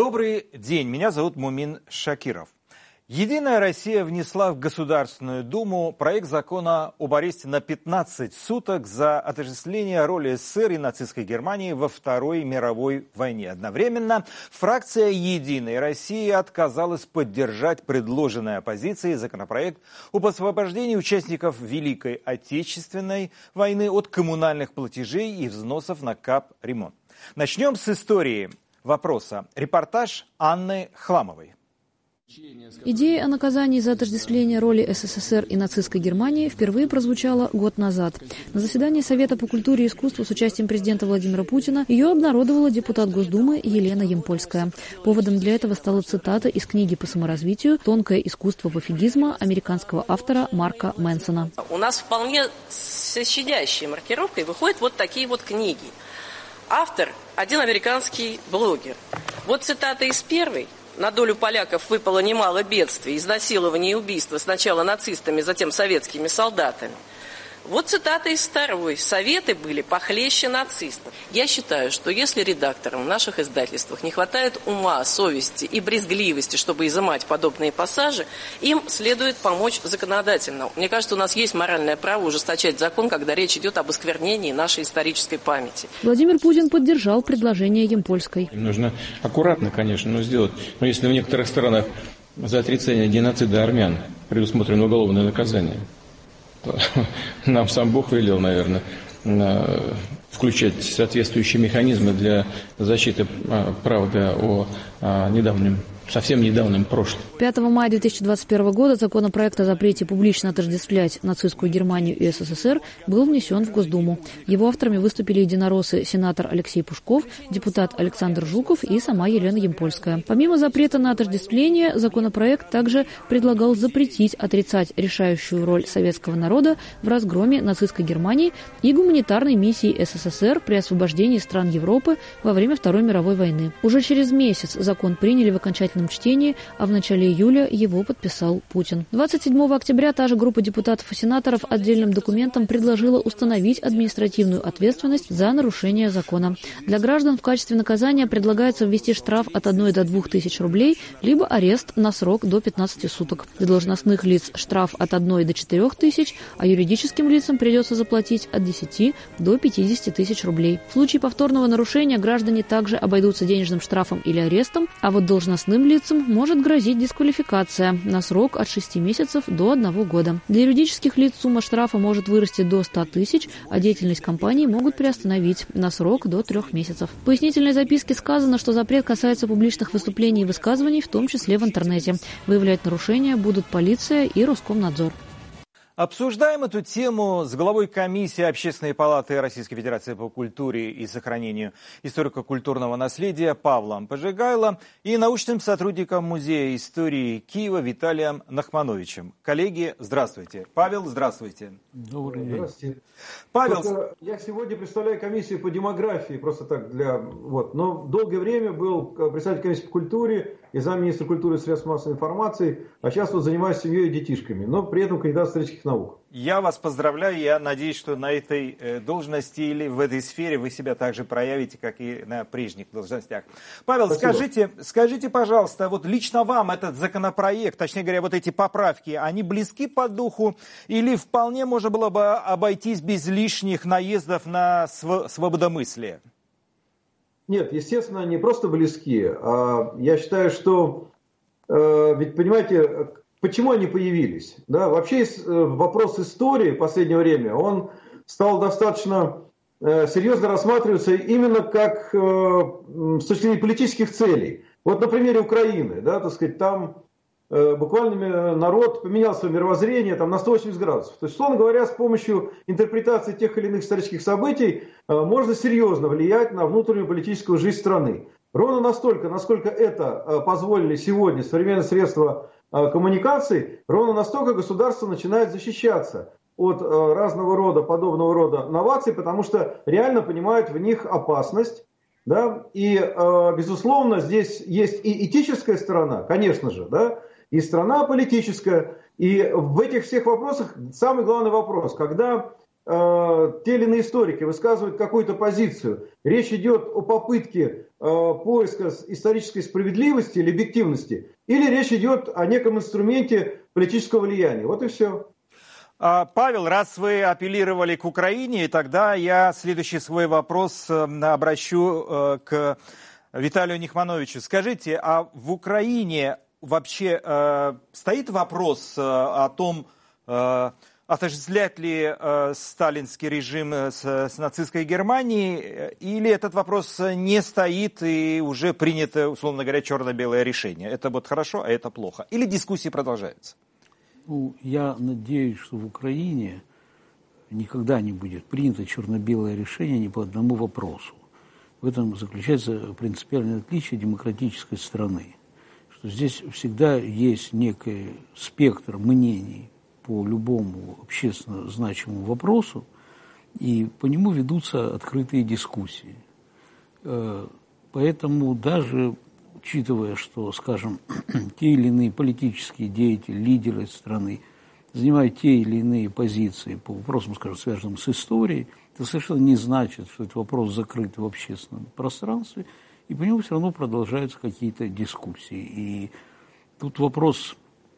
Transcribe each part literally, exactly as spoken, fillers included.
Добрый день, меня зовут Мумин Шакиров. Единая Россия внесла в Государственную Думу проект закона об аресте на пятнадцать суток за отождествление роли СССР и нацистской Германии во Второй мировой войне. Одновременно фракция «Единой России» отказалась поддержать предложенный оппозицией законопроект об освобождении участников Великой Отечественной войны от коммунальных платежей и взносов на капремонт. Начнем с истории вопроса. Репортаж Анны Хламовой. Идея о наказании за отождествление роли СССР и нацистской Германии впервые прозвучала год назад. На заседании Совета по культуре и искусству с участием президента Владимира Путина ее обнародовала депутат Госдумы Елена Ямпольская. Поводом для этого стала цитата из книги по саморазвитию «Тонкое искусство пофигизма» американского автора Марка Мэнсона. У нас вполне с щадящей маркировкой выходят вот такие вот книги. Автор – один американский блогер. Вот цитата из первой. На долю поляков выпало немало бедствий, изнасилований и убийства сначала нацистами, затем советскими солдатами. Вот цитата из второй. Советы были похлеще нацистов. Я считаю, что если редакторам в наших издательствах не хватает ума, совести и брезгливости, чтобы изымать подобные пассажи, им следует помочь законодательно. Мне кажется, у нас есть моральное право ужесточать закон, когда речь идет об осквернении нашей исторической памяти. Владимир Путин поддержал предложение Ямпольской. Нужно аккуратно, конечно, но сделать. Но если в некоторых странах за отрицание геноцида армян предусмотрено уголовное наказание, нам сам Бог велел, наверное, включать соответствующие механизмы для защиты правды о недавнем, совсем недавнем прошлом. пятого мая две тысячи двадцать первого года законопроект о запрете публично отождествлять нацистскую Германию и СССР был внесен в Госдуму. Его авторами выступили единороссы сенатор Алексей Пушков, депутат Александр Жуков и сама Елена Ямпольская. Помимо запрета на отождествление, законопроект также предлагал запретить отрицать решающую роль советского народа в разгроме нацистской Германии и гуманитарной миссии СССР при освобождении стран Европы во время Второй мировой войны. Уже через месяц закон приняли в окончательном чтении, а в начале июля его подписал Путин. двадцать седьмого октября та же группа депутатов и сенаторов отдельным документом предложила установить административную ответственность за нарушение закона. Для граждан в качестве наказания предлагается ввести штраф от одной до двух тысяч рублей, либо арест на срок до пятнадцати суток. Для должностных лиц штраф от одной до четырех тысяч, а юридическим лицам придется заплатить от десяти до пятидесяти тысяч рублей. В случае повторного нарушения граждане также обойдутся денежным штрафом или арестом, а вот должностным лицам может грозить дисквалификация на срок от шести месяцев до одного года. Для юридических лиц сумма штрафа может вырасти до ста тысяч, а деятельность компании могут приостановить на срок до трех месяцев. В пояснительной записке сказано, что запрет касается публичных выступлений и высказываний, в том числе в интернете. Выявлять нарушения будут полиция и Роскомнадзор. Обсуждаем эту тему с главой комиссии Общественной палаты Российской Федерации по культуре и сохранению историко-культурного наследия Павлом Пожигайло и научным сотрудником Музея истории Киева Виталием Нахмановичем. Коллеги, здравствуйте. Павел, здравствуйте. Добрый день. Здравствуйте. Павел, Только я сегодня представляю комиссию по демографии, просто так для... Вот. Но долгое время был председатель комиссии по культуре и замминистра культуры и средств массовой информации, а сейчас вот занимаюсь семьей и детишками, но при этом кандидат исторических наук. Я вас поздравляю, я надеюсь, что на этой должности или в этой сфере вы себя также проявите, как и на прежних должностях. Павел, скажите, скажите, пожалуйста, вот лично вам этот законопроект, точнее говоря, вот эти поправки, они близки по духу или вполне можно было бы обойтись без лишних наездов на св- свободомыслие? Нет, естественно, не просто близки. А я считаю, что, э, ведь понимаете, почему они появились? Да, вообще вопрос истории в последнее время, он стал достаточно э, серьезно рассматриваться именно как э, с точки зрения политических целей. Вот на примере Украины, да, так сказать, там э, буквально народ поменял свое мировоззрение там, на сто восемьдесят градусов. То есть, условно говоря, с помощью интерпретации тех или иных исторических событий э, можно серьезно влиять на внутреннюю политическую жизнь страны. Ровно настолько, насколько это э, позволили сегодня современные средства коммуникаций, ровно настолько государство начинает защищаться от э, разного рода, подобного рода новаций, потому что реально понимают в них опасность. Да? И, э, безусловно, здесь есть и этическая сторона, конечно же, да? И сторона политическая. И в этих всех вопросах самый главный вопрос, когда э, э, те или иные историки высказывают какую-то позицию, речь идет о попытке э, поиска исторической справедливости или объективности, или речь идет о неком инструменте политического влияния. Вот и все. Павел, раз вы апеллировали к Украине, тогда я следующий свой вопрос обращу к Виталию Нихмановичу. Скажите, а в Украине вообще э, стоит вопрос э, о том, э, отождествлять ли э, сталинский режим с, с нацистской Германией, или этот вопрос не стоит и уже принято, условно говоря, черно-белое решение? Это вот хорошо, а это плохо? Или дискуссии продолжаются? Ну, я надеюсь, что в Украине никогда не будет принято черно-белое решение ни по одному вопросу. В этом заключается принципиальное отличие демократической страны. Что здесь всегда есть некий спектр мнений по любому общественно значимому вопросу, и по нему ведутся открытые дискуссии. Поэтому даже учитывая, что, скажем, те или иные политические деятели, лидеры страны занимают те или иные позиции по вопросам, скажем, связанным с историей, это совершенно не значит, что этот вопрос закрыт в общественном пространстве, и по нему все равно продолжаются какие-то дискуссии. И тут вопрос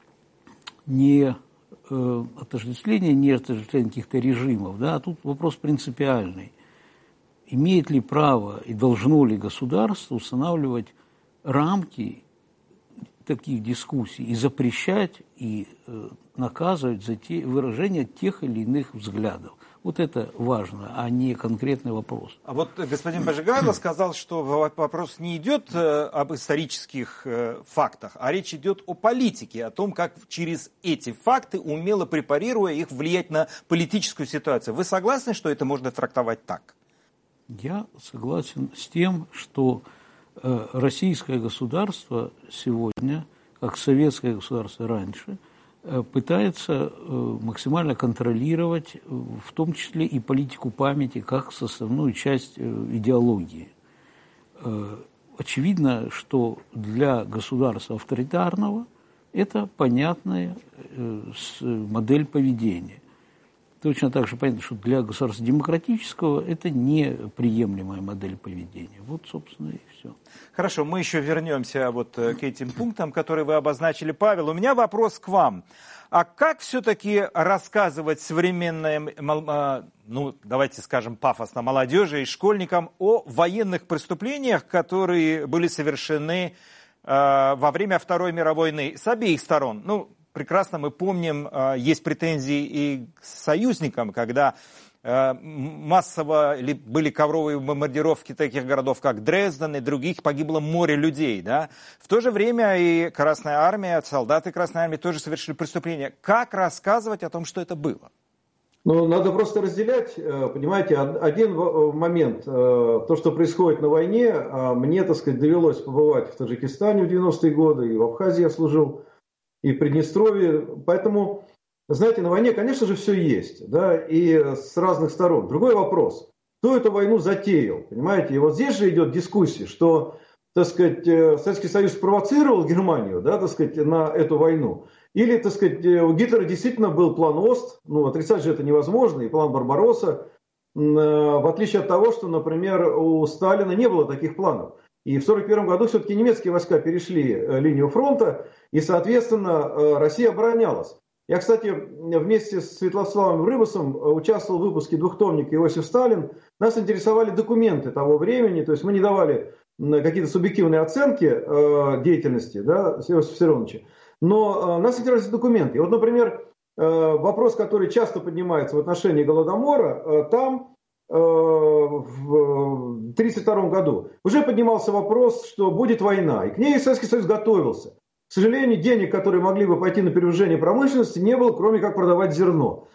не э, отождествления, не отождествления каких-то режимов, да, а тут вопрос принципиальный. Имеет ли право и должно ли государство устанавливать рамки таких дискуссий и запрещать и э, наказывать за те, выражение тех или иных взглядов? Вот это важно, а не конкретный вопрос. А вот господин Божигайло сказал, что вопрос не идет об исторических фактах, а речь идет о политике, о том, как через эти факты, умело препарируя их, влиять на политическую ситуацию. Вы согласны, что это можно трактовать так? Я согласен с тем, что э, российское государство сегодня, как советское государство раньше, пытается максимально контролировать, в том числе и политику памяти, как составную часть идеологии. Очевидно, что для государства авторитарного это понятная модель поведения. Точно так же понятно, что для государства демократического это неприемлемая модель поведения. Вот, собственно, и все. Хорошо, мы еще вернемся вот к этим пунктам, которые вы обозначили, Павел. У меня вопрос к вам. А как все-таки рассказывать современной, ну, давайте скажем пафосно, молодежи и школьникам о военных преступлениях, которые были совершены э, во время Второй мировой войны с обеих сторон? Ну, прекрасно мы помним, есть претензии и к союзникам, когда массово были ковровые бомбардировки таких городов, как Дрезден и других, погибло море людей. Да? В то же время и Красная Армия, солдаты Красной Армии тоже совершили преступления. Как рассказывать о том, что это было? Ну, надо просто разделять, понимаете, один момент. То, что происходит на войне, мне, так сказать, довелось побывать в Таджикистане в девяностые годы, и в Абхазии я служил, и в Приднестровье. Поэтому, знаете, на войне, конечно же, все есть, да, и с разных сторон. Другой вопрос, кто эту войну затеял, понимаете? И вот здесь же идет дискуссия, что, так сказать, Советский Союз спровоцировал Германию, да, так сказать, на эту войну. Или, так сказать, у Гитлера действительно был план Ост, ну, отрицать же это невозможно, и план Барбаросса, в отличие от того, что, например, у Сталина не было таких планов. И в сорок первом году все-таки немецкие войска перешли линию фронта, и, соответственно, Россия оборонялась. Я, кстати, вместе с Святославом Рыбасом участвовал в выпуске двухтомника «Иосиф Сталин». Нас интересовали документы того времени, то есть мы не давали какие-то субъективные оценки деятельности, да, Иосифа Виссарионовича, но нас интересовали документы. И вот, например, вопрос, который часто поднимается в отношении Голодомора, там в тысяча девятьсот тридцать втором году уже поднимался вопрос, что будет война, и к ней Советский Союз готовился. К сожалению, денег, которые могли бы пойти на перевооружение промышленности, не было, кроме как продавать зерно.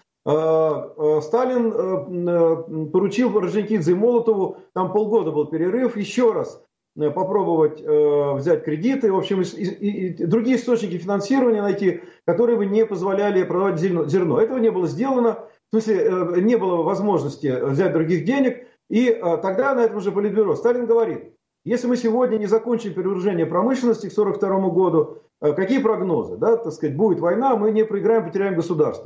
Сталин поручил Орджоникидзе и Молотову, там полгода был перерыв, еще раз попробовать взять кредиты, в общем, и, и, и другие источники финансирования найти, которые бы не позволяли продавать зерно. Этого не было сделано. В смысле, не было возможности взять других денег, и тогда на этом же Политбюро Сталин говорит, если мы сегодня не закончим перевооружение промышленности к сорок второму году, какие прогнозы, да, так сказать, будет война, мы не проиграем, потеряем государство.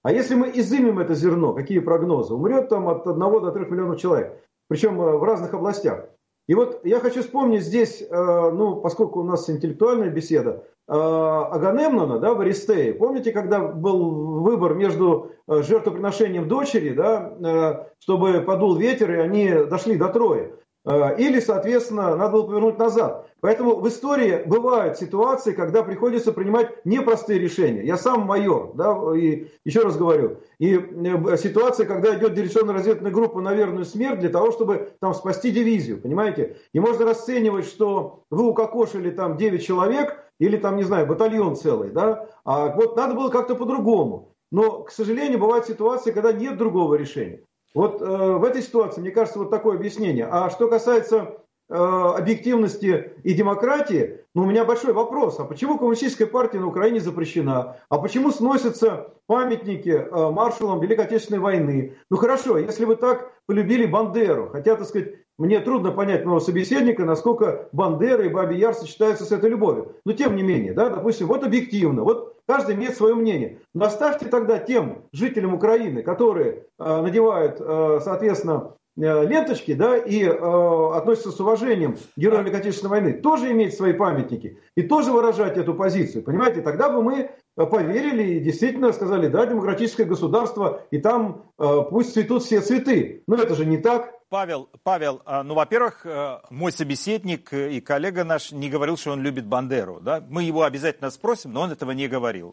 А если мы изымем это зерно, какие прогнозы? Умрет там от одного до трех миллионов человек, причем в разных областях. И вот я хочу вспомнить здесь, ну, поскольку у нас интеллектуальная беседа, Агамемнона, да, в Аристее. Помните, когда был выбор между жертвоприношением дочери, да, чтобы подул ветер, и они дошли до Трои? Или, соответственно, надо было повернуть назад. Поэтому в истории бывают ситуации, когда приходится принимать непростые решения. Я сам майор, да, и еще раз говорю. И ситуация, когда идет диверсионно-разведывательная группа на верную смерть для того, чтобы там спасти дивизию, понимаете? И можно расценивать, что вы укокошили там девять человек, или там, не знаю, батальон целый, да, а вот надо было как-то по-другому. Но, к сожалению, бывают ситуации, когда нет другого решения. Вот э, в этой ситуации, мне кажется, вот такое объяснение. А что касается э, объективности и демократии, ну, у меня большой вопрос. А почему коммунистическая партия на Украине запрещена? А почему сносятся памятники э, маршалам Великой Отечественной войны? Ну, хорошо, если вы так полюбили Бандеру, хотя, так сказать, мне трудно понять моего собеседника, насколько Бандера и Бабий Яр сочетаются с этой любовью. Но тем не менее, да, допустим, вот объективно, вот каждый имеет свое мнение. Но оставьте тогда тем жителям Украины, которые э, надевают, э, соответственно, э, ленточки, да, и э, относятся с уважением к героям Великой Отечественной войны, тоже иметь свои памятники и тоже выражать эту позицию. Понимаете, тогда бы мы поверили и действительно сказали, да, демократическое государство, и там э, пусть цветут все цветы. Но это же не так. Павел, Павел, ну, во-первых, мой собеседник и коллега наш не говорил, что он любит Бандеру. Да? Мы его обязательно спросим, но он этого не говорил.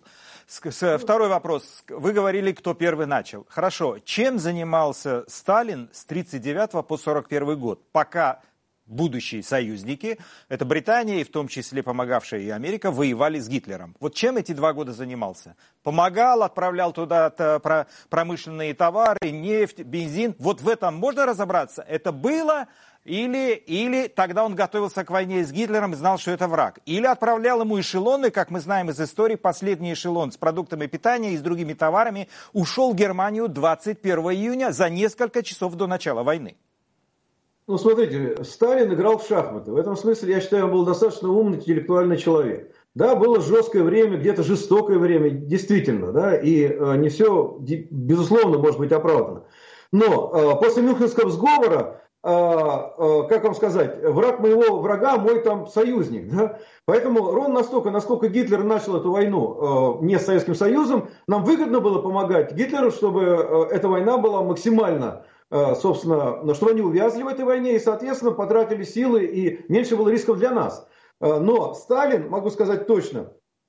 Второй вопрос. Вы говорили, кто первый начал. Хорошо. Чем занимался Сталин с тридцать девятого по сорок первый год, пока будущие союзники, это Британия и в том числе помогавшая и Америка, воевали с Гитлером? Вот чем эти два года занимался? Помогал, отправлял туда промышленные товары, нефть, бензин. Вот в этом можно разобраться? Это было или, или тогда он готовился к войне с Гитлером и знал, что это враг? Или отправлял ему эшелоны, как мы знаем из истории, последний эшелон с продуктами питания и с другими товарами ушел в Германию двадцать первого июня за несколько часов до начала войны? Ну, смотрите, Сталин играл в шахматы. В этом смысле, я считаю, он был достаточно умный, интеллектуальный человек. Да, было жесткое время, где-то жестокое время, действительно, да, и э, не все, безусловно, может быть оправдано. Но э, после Мюнхенского сговора, э, э, как вам сказать, враг моего врага, мой там союзник, да. Поэтому ровно настолько, насколько Гитлер начал эту войну э, не с Советским Союзом, нам выгодно было помогать Гитлеру, чтобы э, эта война была максимально, собственно, чтобы они увязли в этой войне и, соответственно, потратили силы и меньше было рисков для нас. Но Сталин, могу сказать точно,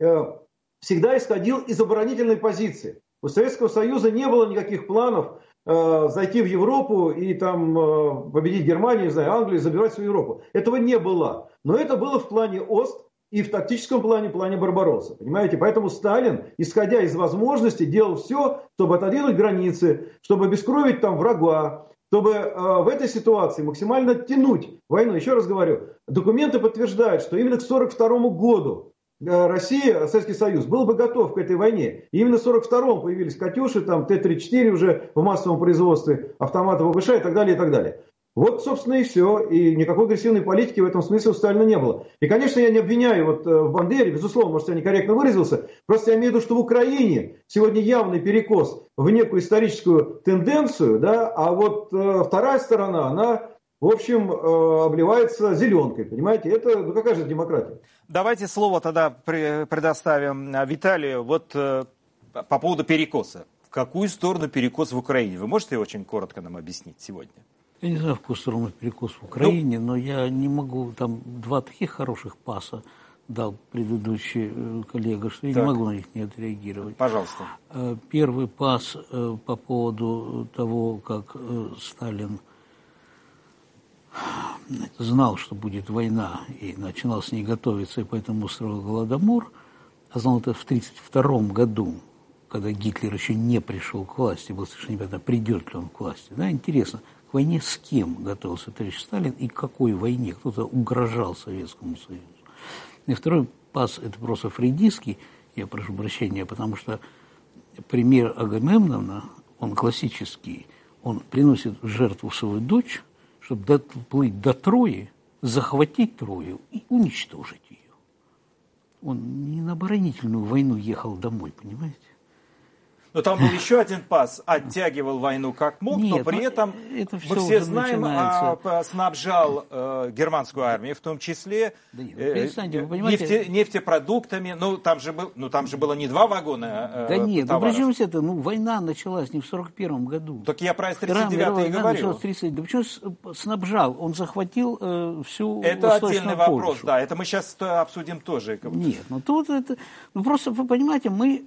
всегда исходил из оборонительной позиции. У Советского Союза не было никаких планов зайти в Европу и там победить Германию, не знаю, Англию, забивать всю Европу. Этого не было. Но это было в плане Ост и в тактическом плане, в плане Барбаросса. Понимаете? Поэтому Сталин, исходя из возможностей, делал все, чтобы отодвинуть границы, чтобы обескровить там врага, чтобы э, в этой ситуации максимально тянуть войну. Еще раз говорю, документы подтверждают, что именно к сорок второму году э, Россия, Советский Союз, был бы готов к этой войне. И именно в сорок втором появились «Катюши», там Т тридцать четыре уже в массовом производстве, автоматы ВВШ и так далее, и так далее. Вот, собственно, и все. И никакой агрессивной политики в этом смысле у Сталина не было. И, конечно, я не обвиняю вот в Бандере, безусловно, может, я некорректно выразился. Просто я имею в виду, что в Украине сегодня явный перекос в некую историческую тенденцию, да, а вот э, вторая сторона, она, в общем, э, обливается зеленкой, понимаете? Это, ну, какая же демократия? Давайте слово тогда предоставим Виталию. Вот э, по поводу перекоса. В какую сторону перекос в Украине? Вы можете очень коротко нам объяснить сегодня? Я не знаю, в какую сторону перекос в Украине, ну, но я не могу, там два таких хороших паса дал предыдущий коллега, что я так. не могу на них не отреагировать. Пожалуйста. Первый пас по поводу того, как Сталин знал, что будет война, и начинал с ней готовиться, и поэтому устроил Голодомор, а знал это в тридцать втором году, когда Гитлер еще не пришел к власти, было совершенно непонятно, придет ли он к власти. Да, интересно. К войне с кем готовился товарищ Сталин и к какой войне? Кто-то угрожал Советскому Союзу. И второй пас, это просто фрейдистский, я прошу прощения, потому что пример Агамемнона, он классический, он приносит в жертву свою дочь, чтобы доплыть до Трои, захватить Трою и уничтожить ее. Он не на оборонительную войну ехал домой, понимаете? Но там был еще один пас, оттягивал войну как мог, Нет, но при этом, это мы все знаем, а, снабжал э, германскую армию, в том числе да, э, нефте, нефтепродуктами. Ну там, же был, ну, там же было не два вагона э, Да нет, товаров. ну, причем это, ну, война началась не в сорок первом году. Так я про тридцать девятый и говорю. тридцать, да почему снабжал? Он захватил э, всю Это отдельный Польшу. вопрос, да, это мы сейчас обсудим тоже. Нет, ну тут это, ну просто вы понимаете, мы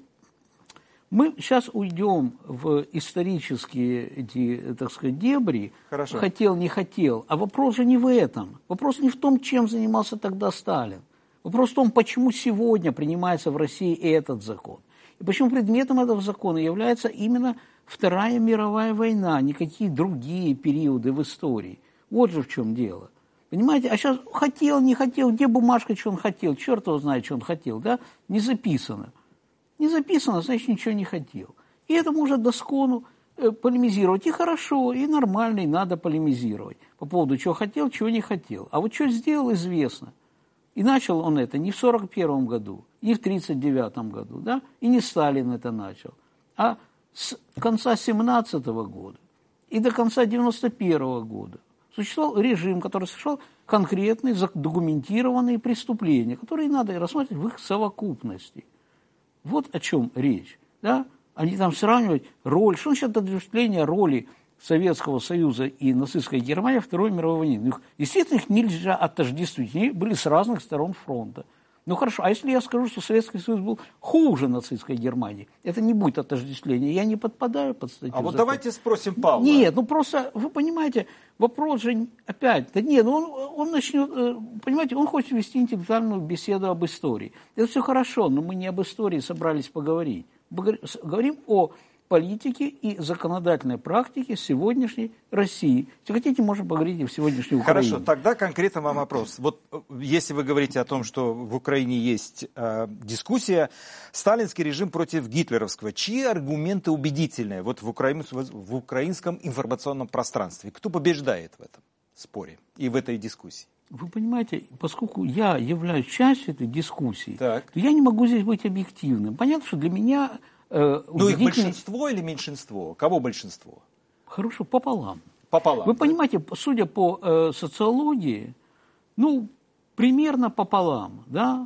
Мы сейчас уйдем в исторические эти, так сказать, дебри. Хорошо. Хотел, не хотел. А вопрос же не в этом. Вопрос не в том, чем занимался тогда Сталин. Вопрос в том, почему сегодня принимается в России этот закон. И почему предметом этого закона является именно Вторая мировая война, никакие другие периоды в истории. Вот же в чем дело. Понимаете, а сейчас хотел, не хотел, где бумажка, что он хотел, черт его знает, что он хотел, да, не записано. Не записано, значит, ничего не хотел. И это может доскону э, полемизировать. И хорошо, и нормально, и надо полемизировать. По поводу, чего хотел, чего не хотел. А вот что сделал, известно. И начал он это не в сорок первом году, не в тридцать девятом году, да, и не Сталин это начал, а с конца семнадцатого года и до конца девяносто первого года существовал режим, который совершал конкретные, задокументированные преступления, которые надо рассматривать в их совокупности. Вот о чем речь, да? Они там сравнивают роль, что значит отождествление роли Советского Союза и нацистской Германии в Второй мировой войне. Естественно, их нельзя отождествить, они были с разных сторон фронта. Ну хорошо, а если я скажу, что Советский Союз был хуже нацистской Германии, это не будет отождествление, я не подпадаю под статью. А вот закона. давайте спросим Павла. Нет, ну просто, вы понимаете, вопрос же опять, да нет, он, он начнет, понимаете, он хочет вести интеллектуальную беседу об истории. Это все хорошо, но мы не об истории собрались поговорить. Говорим о политики и законодательной практики сегодняшней России. Если хотите, можем поговорить и в сегодняшней Украине. Хорошо, тогда конкретно вам вопрос. Вот если вы говорите о том, что в Украине есть э, дискуссия, сталинский режим против гитлеровского, чьи аргументы убедительные вот в, украин, в украинском информационном пространстве? Кто побеждает в этом споре и в этой дискуссии? Вы понимаете, поскольку я являюсь частью этой дискуссии, так. то я не могу здесь быть объективным. Понятно, что для меня... Э, ну, их большинство или меньшинство? Кого большинство? Хорошо, пополам. Пополам. Вы да? понимаете, судя по э, социологии, ну, примерно пополам, да?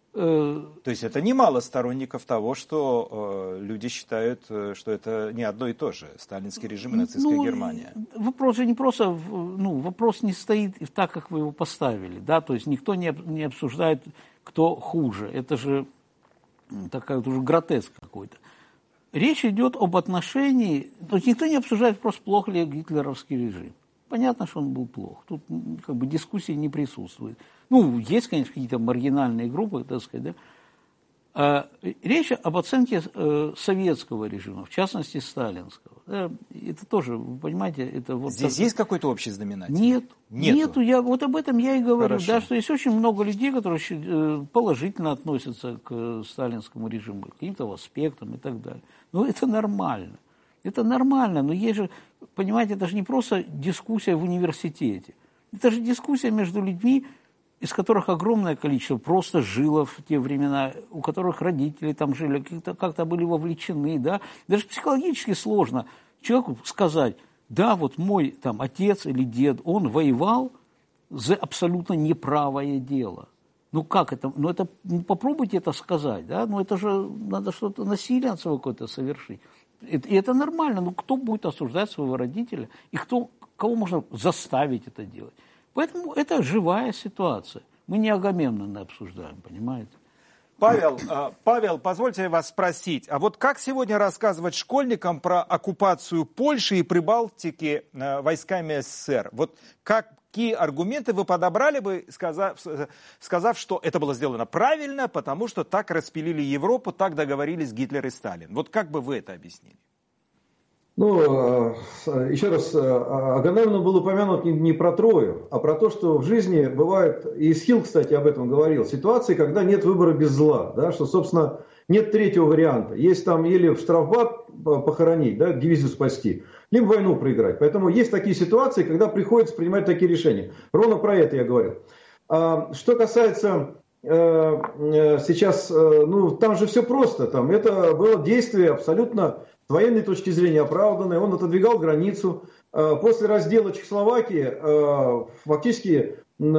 Э, То есть это немало сторонников того, что э, люди считают, что это не одно и то же. Сталинский режим и нацистская ну, Германия. Вопрос же не просто, ну, вопрос не стоит так, как вы его поставили, да? То есть никто не, не обсуждает, кто хуже. Это же такая вот уже гротеск какой-то. Речь идет об отношении, то есть никто не обсуждает просто, плох ли гитлеровский режим. Понятно, что он был плох. Тут как бы дискуссии не присутствует. Ну, есть, конечно, какие-то маргинальные группы, так сказать, да. А речь об оценке э, советского режима, в частности, сталинского. Да, это тоже, вы понимаете, это вот... Здесь так... есть какой-то общий знаменатель? Нет. Нету. Нету. Я, вот об этом я и говорю. Хорошо. Да, что есть очень много людей, которые э, положительно относятся к э, сталинскому режиму, к каким-то аспектам и так далее. Но это нормально. Это нормально, но есть же, понимаете, это же не просто дискуссия в университете. Это же дискуссия между людьми, из которых огромное количество просто жило в те времена, у которых родители там жили, как-то, как-то были вовлечены, да. Даже психологически сложно человеку сказать, да, вот мой там отец или дед, он воевал за абсолютно неправое дело. Ну как это? Ну это, ну, попробуйте это сказать, да, ну это же надо что-то, насилие над собой какое-то совершить. И это нормально, но кто будет осуждать своего родителя, и кто, кого можно заставить это делать? Поэтому это живая ситуация. Мы не Агамемнона обсуждаем, понимаете? Павел, Павел, позвольте вас спросить, а вот как сегодня рассказывать школьникам про оккупацию Польши и Прибалтики войсками СССР? Вот какие аргументы вы подобрали бы, сказав, сказав, что это было сделано правильно, потому что так распилили Европу, так договорились Гитлер и Сталин? Вот как бы вы это объяснили? Ну, еще раз, Агамемнон был упомянут не про Трою, а про то, что в жизни бывает, и Эсхил, кстати, об этом говорил, ситуации, когда нет выбора без зла, да, что, собственно, нет третьего варианта. Есть там или в штрафбат похоронить, да, дивизию спасти, либо войну проиграть. Поэтому есть такие ситуации, когда приходится принимать такие решения. Ровно про это я говорю. Что касается сейчас, ну, там же все просто. Там это было действие абсолютно с военной точки зрения оправданное. Он отодвигал границу. После раздела Чехословакии фактически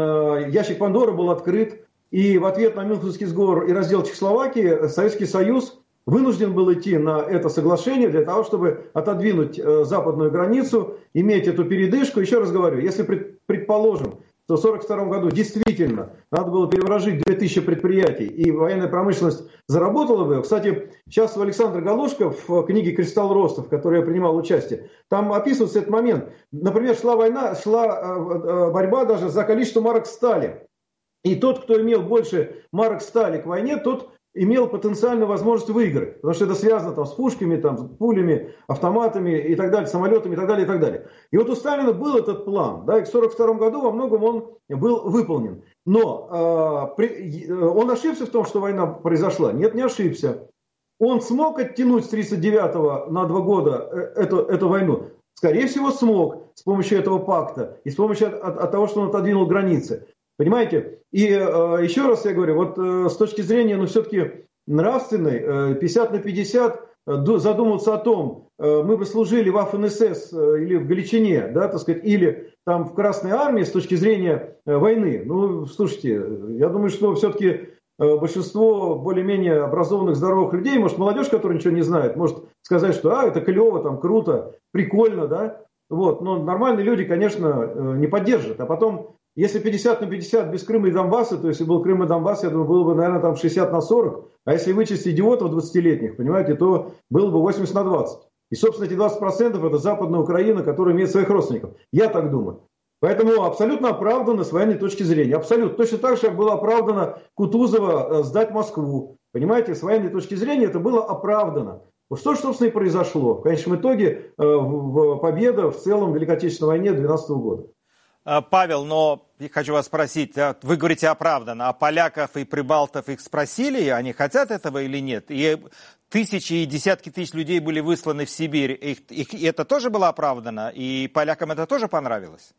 ящик Пандоры был открыт. И в ответ на Мюнхенский сговор и раздел Чехословакии Советский Союз вынужден был идти на это соглашение для того, чтобы отодвинуть западную границу, иметь эту передышку. Еще раз говорю, если предположим, что в сорок втором году действительно надо было переворожить две тысячи предприятий, и военная промышленность заработала бы. Кстати, сейчас у Александра Галушко в книге «Кристалл роста», в которой я принимал участие, там описывается этот момент. Например, шла война, шла борьба даже за количество марок стали. И тот, кто имел больше марок стали к войне, тот имел потенциальную возможность выиграть. Потому что это связано там, с пушками, там, с пулями, автоматами и так далее, самолетами и так далее, и так далее. И вот у Сталина был этот план. Да, и в сорок втором году во многом он был выполнен. Но э, при, он ошибся в том, что война произошла? Нет, не ошибся. Он смог оттянуть с тридцать девятого на два года эту, эту войну? Скорее всего, смог с помощью этого пакта и с помощью от, от, от того, что он отодвинул границы. Понимаете? И э, еще раз я говорю, вот э, с точки зрения, ну, все-таки нравственной, э, пятьдесят на пятьдесят, э, задуматься о том, э, мы бы служили в АФНСС э, или в Галичине, да, так сказать, или там в Красной Армии с точки зрения э, войны. Ну, слушайте, я думаю, что все-таки э, большинство более-менее образованных, здоровых людей, может, молодежь, которая ничего не знает, может сказать, что, а, это клево, там, круто, прикольно, да, вот, но нормальные люди, конечно, э, не поддержат, а потом... Если пятьдесят на пятьдесят без Крыма и Донбасса, то если был Крым и Донбасс, я думаю, было бы, наверное, там шестьдесят на сорок. А если вычесть идиотов двадцатилетних, понимаете, то было бы восемьдесят на двадцать. И, собственно, эти двадцать процентов это Западная Украина, которая имеет своих родственников. Я так думаю. Поэтому абсолютно оправдано с военной точки зрения. Абсолютно. Точно так же, как было оправдано Кутузова сдать Москву. Понимаете, с военной точки зрения это было оправдано. Вот что, собственно, и произошло. В конечном итоге победа в целом в Великой Отечественной войне две тысячи двенадцатого года. Павел, но я хочу вас спросить, вы говорите оправданно, а поляков и прибалтов их спросили, они хотят этого или нет? И тысячи и десятки тысяч людей были высланы в Сибирь, их, их, это тоже было оправдано, и полякам это тоже понравилось?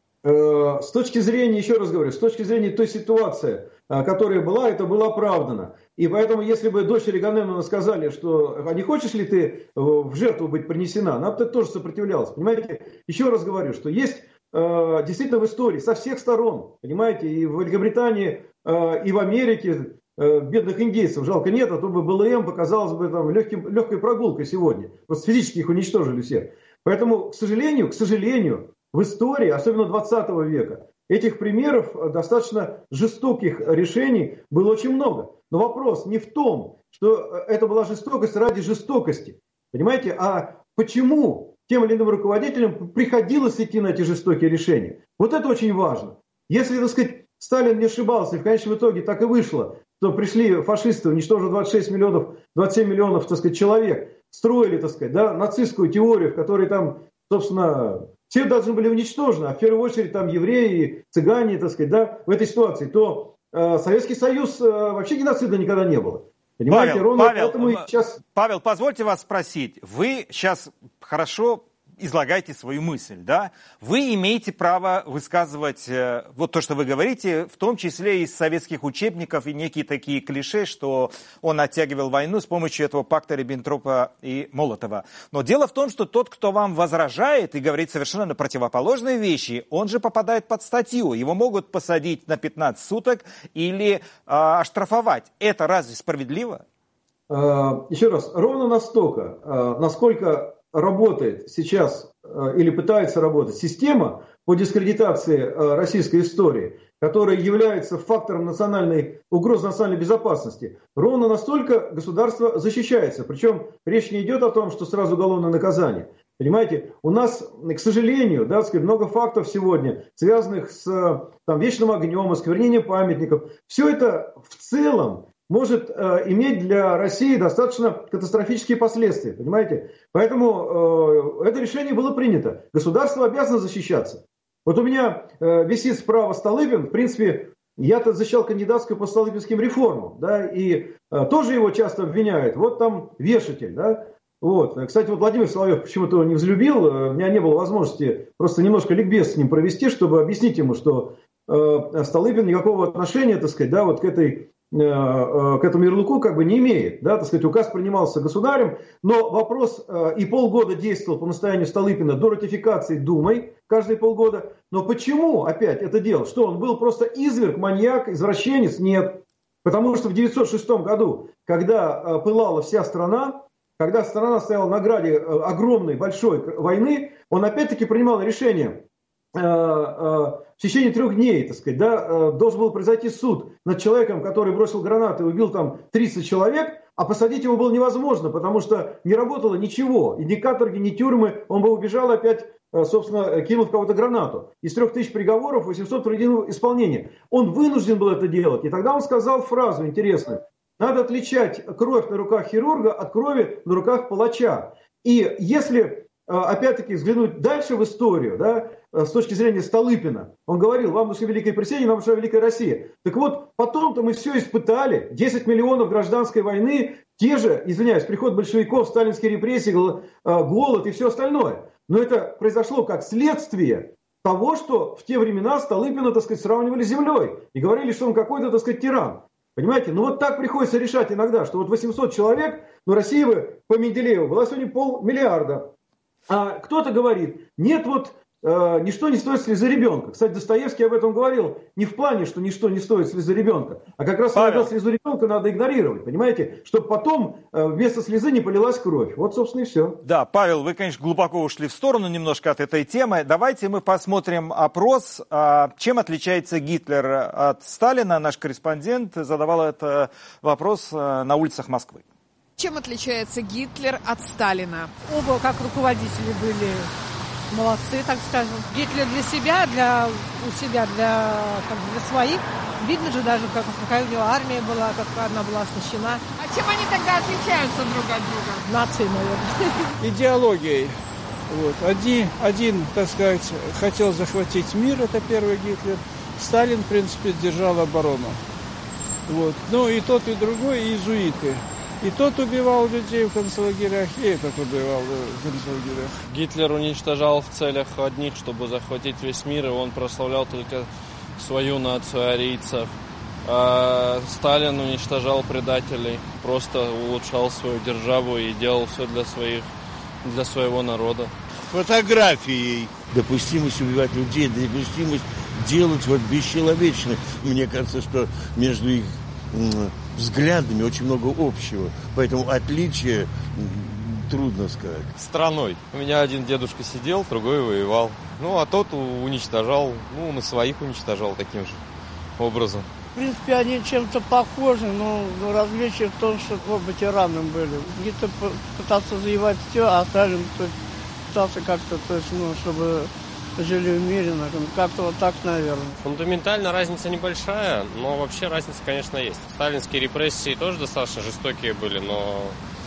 С точки зрения, еще раз говорю, с точки зрения той ситуации, которая была, это было оправдано. И поэтому, если бы дочери Агамемнона сказали, что а не хочешь ли ты в жертву быть принесена, она бы тоже сопротивлялась. Понимаете, еще раз говорю, что есть... действительно в истории со всех сторон, понимаете, и в Великобритании, и в Америке бедных индейцев жалко нет, а то бы БЛМ показалось бы там легким, легкой прогулкой сегодня. Просто физически их уничтожили всех. Поэтому, к сожалению, к сожалению, в истории, особенно двадцатого века, этих примеров достаточно жестоких решений было очень много. Но вопрос не в том, что это была жестокость ради жестокости, понимаете, а почему тем или иным руководителям приходилось идти на эти жестокие решения. Вот это очень важно. Если, так сказать, Сталин не ошибался, и в конечном итоге так и вышло, что пришли фашисты, уничтожили двадцать шесть миллионов, двадцать семь миллионов, так сказать, человек, строили, так сказать, да, нацистскую теорию, в которой там, собственно, все должны были уничтожены, а в первую очередь там евреи, цыгане, так сказать, да, в этой ситуации, то э, Советский Союз э, вообще геноцида никогда не было. Понимаете, Павел, ровно Павел, поэтому и сейчас... Павел, позвольте вас спросить. Вы сейчас хорошо излагаете свою мысль, да? Вы имеете право высказывать э, вот то, что вы говорите, в том числе из советских учебников и некие такие клише, что он оттягивал войну с помощью этого пакта Риббентропа и Молотова. Но дело в том, что тот, кто вам возражает и говорит совершенно противоположные вещи, он же попадает под статью. Его могут посадить на пятнадцать суток или э, оштрафовать. Это разве справедливо? Еще раз, ровно настолько, насколько работает сейчас или пытается работать система по дискредитации российской истории, которая является фактором национальной угрозы национальной безопасности, ровно настолько государство защищается. Причем речь не идет о том, что сразу уголовное наказание. Понимаете, у нас, к сожалению, да, сказать, много фактов сегодня, связанных с там, вечным огнем, осквернением памятников. Все это в целом может э, иметь для России достаточно катастрофические последствия, понимаете? Поэтому э, это решение было принято. Государство обязано защищаться. Вот у меня э, висит справа Столыпин, в принципе, я-то защищал кандидатскую по столыпинским реформам, да, и э, тоже его часто обвиняют. Вот там вешатель, да. Вот. Кстати, вот Владимир Соловьев почему-то не взлюбил, у меня не было возможности просто немножко ликбез с ним провести, чтобы объяснить ему, что Столыпин никакого отношения, так сказать, да, вот к этой к этому ярлыку как бы не имеет. Да, так сказать, указ принимался государем, но вопрос и полгода действовал по настоянию Столыпина до ратификации Думой, каждые полгода. Но почему опять это делал? Что, он был просто изверг, маньяк, извращенец? Нет. Потому что в девятьсот шестом году, когда пылала вся страна, когда страна стояла на граде огромной, большой войны, он опять-таки принимал решение. В течение трех дней, так сказать, да, должен был произойти суд над человеком, который бросил гранаты и убил там тридцать человек, а посадить его было невозможно, потому что не работало ничего, и ни каторги, ни тюрьмы, он бы убежал опять, собственно, кинул в кого-то гранату. Из трех тысяч приговоров восемьсот проведено исполнение. Он вынужден был это делать, и тогда он сказал фразу интересную: надо отличать кровь на руках хирурга от крови на руках палача. И если, опять-таки, взглянуть дальше в историю, да, с точки зрения Столыпина, он говорил: вам нужна Великая Пресения, нам нужна Великая Россия. Так вот, потом-то мы все испытали, десять миллионов гражданской войны, те же, извиняюсь, приход большевиков, сталинские репрессии, голод и все остальное. Но это произошло как следствие того, что в те времена Столыпина, так сказать, сравнивали с землей и говорили, что он какой-то, так сказать, тиран. Понимаете? Ну вот так приходится решать иногда, что вот восемьсот человек, ну Россия бы по Менделееву была сегодня полмиллиарда. А кто-то говорит: нет, вот э, ничто не стоит слезы ребенка. Кстати, Достоевский об этом говорил не в плане, что ничто не стоит слезы ребенка, а как раз иногда слезу ребенка надо игнорировать, понимаете, чтобы потом э, вместо слезы не полилась кровь. Вот, собственно, и все. Да, Павел, вы, конечно, глубоко ушли в сторону немножко от этой темы. Давайте мы посмотрим опрос. Чем отличается Гитлер от Сталина? Наш корреспондент задавал этот вопрос на улицах Москвы. Чем отличается Гитлер от Сталина? Оба как руководители были молодцы, так скажем. Гитлер для себя, для у себя, для, как, для своих. Видно же даже, как, какая у него армия была, как она была оснащена. А чем они тогда отличаются друг от друга? Нацией, наверное. Идеологией. Вот. Один, один, так сказать, хотел захватить мир, это первый Гитлер. Сталин, в принципе, держал оборону. Вот. Ну и тот, и другой, и иезуиты. И тот убивал людей в концлагерях, и этот убивал в концлагерях. Гитлер уничтожал в целях одних, чтобы захватить весь мир, и он прославлял только свою нацию арийцев. А Сталин уничтожал предателей, просто улучшал свою державу и делал все для своих, для своего народа. Фотографией. Допустимость убивать людей, допустимость делать вот бесчеловечно. Мне кажется, что между их взглядами очень много общего. Поэтому отличие трудно сказать. Страной. У меня один дедушка сидел, другой воевал. Ну, а тот уничтожал, ну, он и своих уничтожал таким же образом. В принципе, они чем-то похожи, но различие в том, что оба тираном были. Гитлер пытался завоевать все, а Сталин пытался как-то, то есть, ну, чтобы жили в мире, как-то вот так, наверное. Фундаментально разница небольшая, но вообще разница, конечно, есть. Сталинские репрессии тоже достаточно жестокие были, но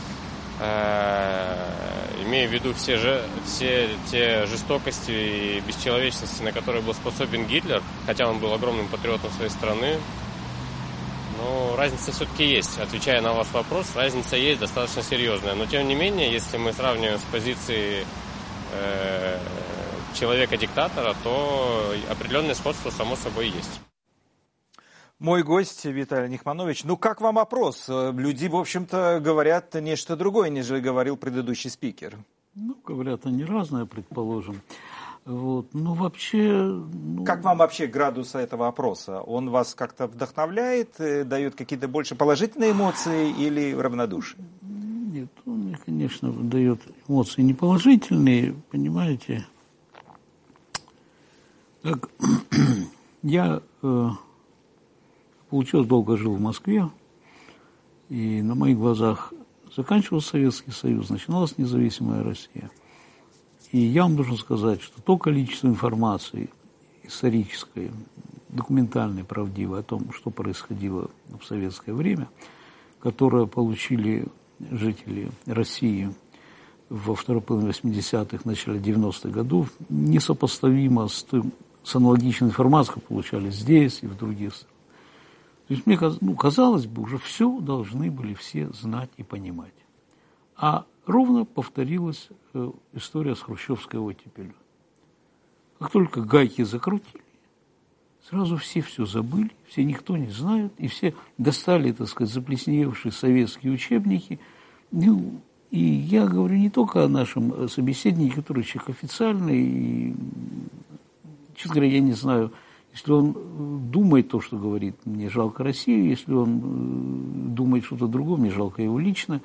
э, имея в виду все, же, все те жестокости и бесчеловечности, на которые был способен Гитлер, хотя он был огромным патриотом своей страны, но разница все-таки есть. Отвечая на ваш вопрос, разница есть достаточно серьезная. Но тем не менее, если мы сравниваем с позицией э, человека-диктатора, то определенное сходство само собой есть. Мой гость Виталий Нихманович. Ну, как вам опрос? Люди, в общем-то, говорят нечто другое, нежели говорил предыдущий спикер. Ну, говорят они разное, предположим. Вот. Ну, вообще... Ну... Как вам вообще градус этого опроса? Он вас как-то вдохновляет, дает какие-то больше положительные эмоции или равнодушие? Нет, он, конечно, дает эмоции неположительные, понимаете. Как я, э, получилось, долго жил в Москве, и на моих глазах заканчивался Советский Союз, начиналась независимая Россия. И я вам должен сказать, что то количество информации исторической, документальной, правдивой о том, что происходило в советское время, которое получили жители России во второй половине восьмидесятых, начале девяностых годов, несопоставимо с, тем, с аналогичной информацией, которую получали здесь и в других странах. То есть мне ну, казалось бы, уже все должны были все знать и понимать. А ровно повторилась э, история с хрущевской оттепелью. Как только гайки закрутили, Сразу все все забыли, все никто не знает, и все достали, так сказать, заплесневевшие советские учебники. Ну, и я говорю не только о нашем собеседнике, который человек официальный, и, честно говоря, я не знаю, если он думает то, что говорит, мне жалко Россию, если он думает что-то другое, мне жалко его лично.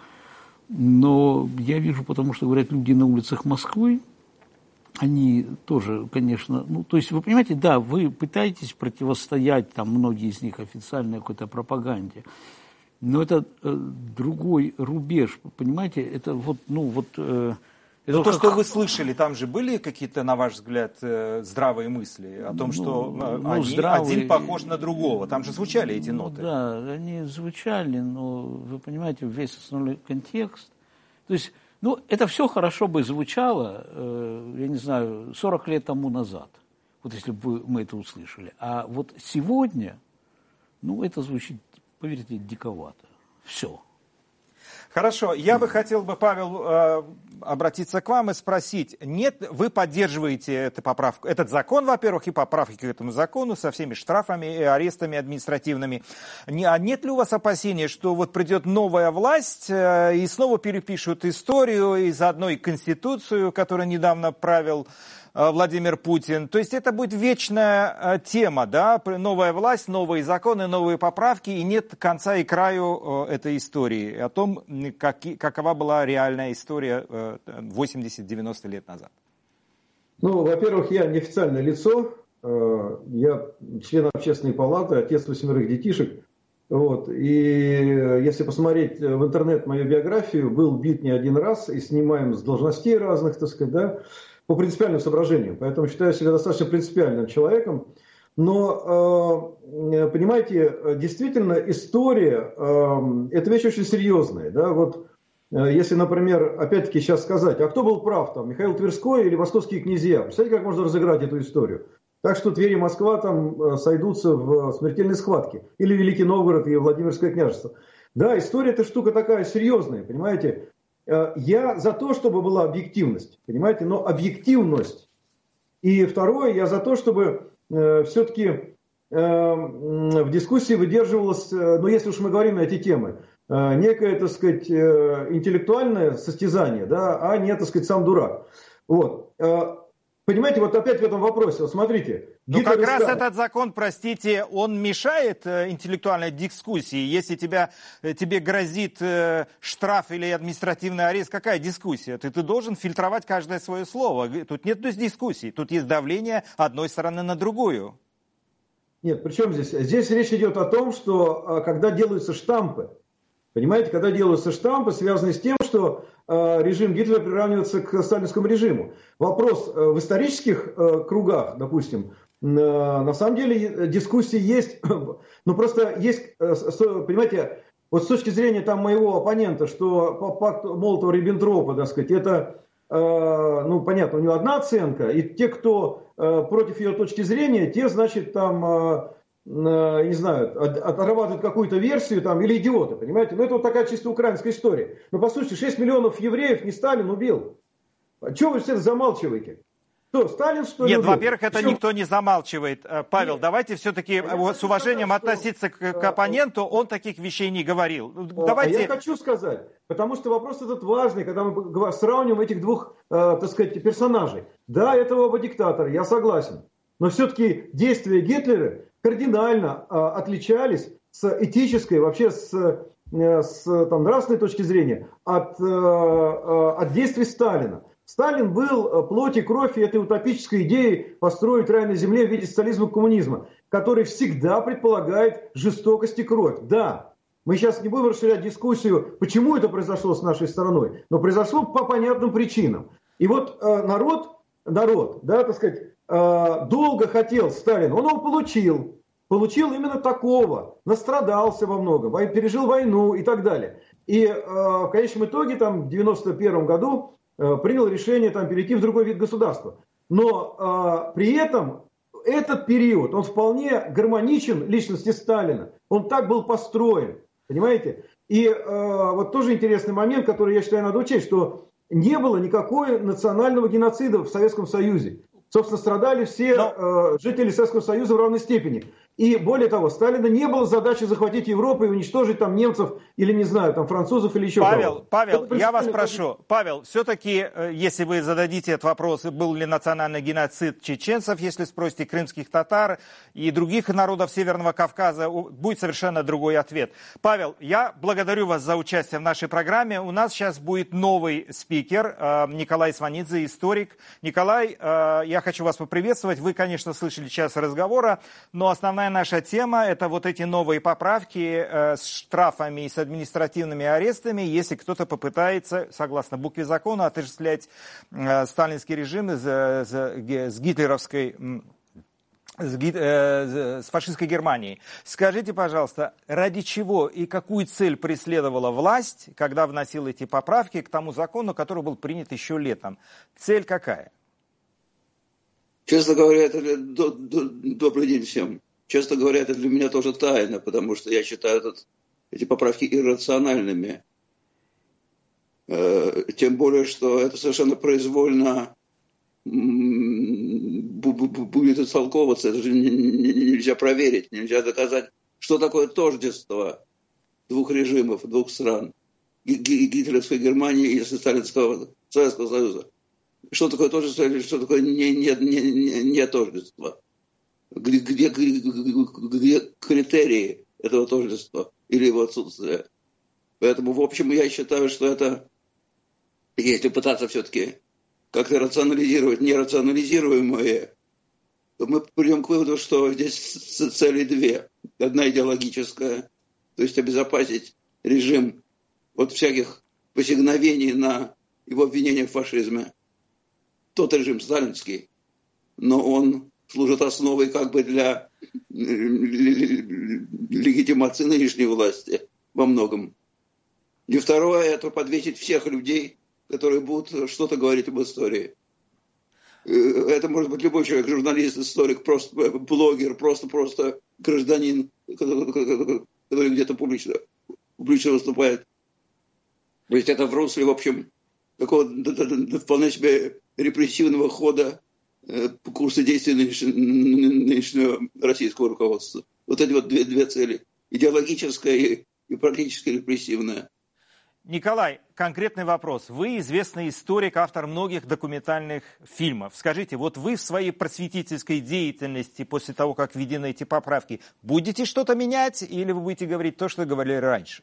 Но я вижу, потому что говорят люди на улицах Москвы, они тоже, конечно, ну, то есть, вы понимаете, да, вы пытаетесь противостоять, там, многие из них официальной какой-то пропаганде, но это э, другой рубеж, понимаете, это вот, ну, вот... Э, это Но то, как... что вы слышали, там же были какие-то, на ваш взгляд, здравые мысли о том, ну, что ну, они, здравые... один похож на другого? Там же звучали эти ноты. Ну, да, они звучали, но вы понимаете, весь основной контекст. То есть, ну, это все хорошо бы звучало, э, я не знаю, сорок лет тому назад, вот если бы мы это услышали. А вот сегодня, ну, это звучит, поверьте, диковато. Все. Хорошо, я бы хотел бы, Павел, обратиться к вам и спросить, нет, вы поддерживаете эту поправку, этот закон, во-первых, и поправки к этому закону со всеми штрафами и арестами административными. А нет ли у вас опасения, что вот придет новая власть и снова перепишут историю и заодно и Конституцию, которую недавно правил Владимир Путин? То есть это будет вечная тема, да, новая власть, новые законы, новые поправки, и нет конца и краю этой истории, о том, как, какова была реальная история восемьдесят-девяносто лет назад. Ну, во-первых, я неофициальное лицо, я член общественной палаты, отец восьмерых детишек. Вот. И если посмотреть в интернет мою биографию, был бит не один раз и снимаем с должностей разных, так сказать, да, по принципиальным соображениям. Поэтому считаю себя достаточно принципиальным человеком. Но, понимаете, действительно, история – это вещь очень серьезная. Да? Вот, если, например, опять-таки сейчас сказать, а кто был прав, там, Михаил Тверской или московские князья? Представляете, как можно разыграть эту историю? Так что Тверь и Москва там сойдутся в смертельной схватке. Или Великий Новгород и Владимирское княжество. Да, история – это штука такая серьезная, понимаете? Я за то, чтобы была объективность, понимаете, но объективность. И второе, я за то, чтобы э, все-таки э, в дискуссии выдерживалось, э, ну если уж мы говорим на эти темы, э, некое, так сказать, э, интеллектуальное состязание, да, а не, так сказать, сам дурак. Вот. Э, Понимаете, вот опять в этом вопросе, вот смотрите. Ну как раз сказал... этот закон, простите, он мешает э, интеллектуальной дискуссии. Если тебя, э, тебе грозит э, штраф или административный арест, какая дискуссия? Ты, ты должен фильтровать каждое свое слово. Тут нет дискуссий, тут есть давление одной стороны на другую. Нет, причем здесь? Здесь речь идет о том, что э, когда делаются штампы, понимаете, когда делаются штампы, связанные с тем, что э, режим Гитлера приравнивается к сталинскому режиму. Вопрос э, в исторических э, кругах, допустим, э, на самом деле дискуссии есть, но просто есть, э, с, понимаете, вот с точки зрения там моего оппонента, что по пакту Молотова-Риббентропа, так сказать, это, э, ну, понятно, у него одна оценка, и те, кто э, против ее точки зрения, те, значит, там... Э, не знаю, отрабатывают какую-то версию там, или идиоты, понимаете? Ну, это вот такая чисто украинская история. Но, по сути, шесть миллионов евреев не Сталин убил. Чего вы все это замалчиваете? Что, Сталин, что ли, Нет, убил? во-первых, это Причем... никто не замалчивает. Павел, Нет. давайте все-таки а с уважением сказать, относиться что... к, к оппоненту. Он таких вещей не говорил. Давайте... А я хочу сказать, потому что вопрос этот важный, когда мы сравниваем этих двух, э, так сказать, персонажей. Да, это оба диктатора, я согласен. Но все-таки действия Гитлера кардинально э, отличались с этической, вообще с, э, с там, нравственной точки зрения от, э, э, от действий Сталина. Сталин был э, плоть и кровь этой утопической идеи построить рай на земле в виде социализма и коммунизма, который всегда предполагает жестокость и кровь. Да, мы сейчас не будем расширять дискуссию, почему это произошло с нашей стороной, но произошло по понятным причинам. И вот э, народ, народ, да, так сказать, долго хотел Сталин, он его получил. Получил именно такого. Настрадался во многом, пережил войну и так далее. И в конечном итоге там, в девяносто первом году принял решение там, перейти в другой вид государства. Но при этом этот период, он вполне гармоничен личности Сталина. Он так был построен. Понимаете? И вот тоже интересный момент, который я считаю надо учесть, что не было никакого национального геноцида в Советском Союзе. Собственно, страдали все Но... э, жители Советского Союза в равной степени. И более того, Сталина не было задачи захватить Европу и уничтожить там немцев или, не знаю, там французов или еще Павел, кого-то. Павел, я вас прошу, Павел, все-таки, если вы зададите этот вопрос, был ли национальный геноцид чеченцев, если спросите крымских татар и других народов Северного Кавказа, будет совершенно другой ответ. Павел, я благодарю вас за участие в нашей программе. У нас сейчас будет новый спикер, Николай Сванидзе, историк. Николай, я хочу вас поприветствовать. Вы, конечно, слышали час разговора, но основная наша тема – это вот эти новые поправки э, с штрафами и с административными арестами, если кто-то попытается, согласно букве закона, отождествлять э, сталинский режим с, с, с гитлеровской, с, э, с фашистской Германией. Скажите, пожалуйста, ради чего и какую цель преследовала власть, когда вносила эти поправки к тому закону, который был принят еще летом? Цель какая? Честно говоря, это до, до, добрый день всем. Честно говоря, это для меня тоже тайна, потому что я считаю этот, эти поправки иррациональными. Э, тем более, что это совершенно произвольно будет истолковываться. Это же нельзя проверить, нельзя доказать, что такое тождество двух режимов, двух стран. Гитлеровской Германии и Сталинского Советского Союза. Что такое тождество или что такое не, не, не, не, не тождество? Где, где, где критерии этого тождества или его отсутствия? Поэтому, в общем, я считаю, что это, если пытаться все-таки как-то рационализировать нерационализируемое, то мы придем к выводу, что здесь цели две. Одна идеологическая, то есть обезопасить режим от всяких посягновений на его обвинение в фашизме. Тот режим сталинский, но он служит основой как бы для легитимации нынешней власти во многом. И второе, это подвесить всех людей, которые будут что-то говорить об истории. Это может быть любой человек, журналист, историк, просто блогер, просто-просто гражданин, который где-то публично, публично выступает. То есть это в русле, в общем, такого вполне себе репрессивного хода по курсу действий нынешнего российского руководства. Вот эти вот две, две цели. Идеологическая и, и практически репрессивная. Николай, конкретный вопрос. Вы известный историк, автор многих документальных фильмов. Скажите, вот вы в своей просветительской деятельности после того, как введены эти поправки, будете что-то менять или вы будете говорить то, что говорили раньше?